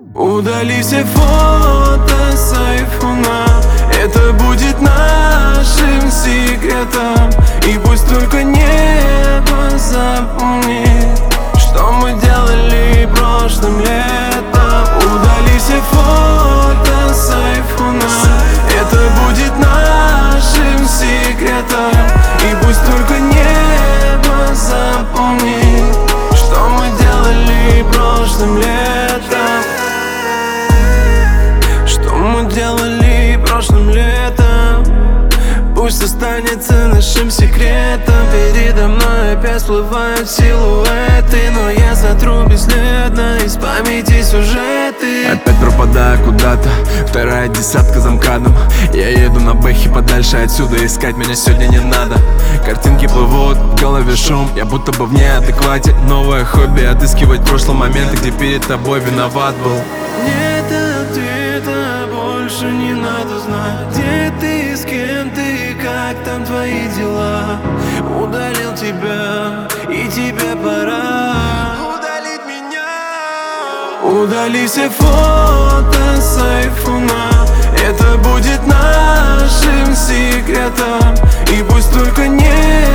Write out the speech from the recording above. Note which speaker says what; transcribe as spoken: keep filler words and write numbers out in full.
Speaker 1: Удали все фото с айфона, это будет нашим секретом. И пусть только небо запомнит, что мы делали прошлым летом. Удали все фото с айфона, это будет нашим секретом. И пусть только небо запомнит, что мы делали прошлым летом. Что мы делали прошлым летом, пусть останется нашим секретом. Передо мной опять всплывают силуэты, но я сотру бесследно из памяти сюжеты.
Speaker 2: Опять пропадаю куда-то, вторая десятка за МКАДом. Я еду на бэхе подальше отсюда, искать меня сегодня не надо. Картинки плывут, в голове шум, я будто бы в неадеквате. Новое хобби — отыскивать в прошлом моменты, где перед тобой виноват был.
Speaker 1: Нет ответа, больше не надо знать, где ты, с кем ты, как там твои дела. Удалил тебя, и тебе пора удалить меня. Удали все фото с айфона, это будет нашим секретом. И пусть только не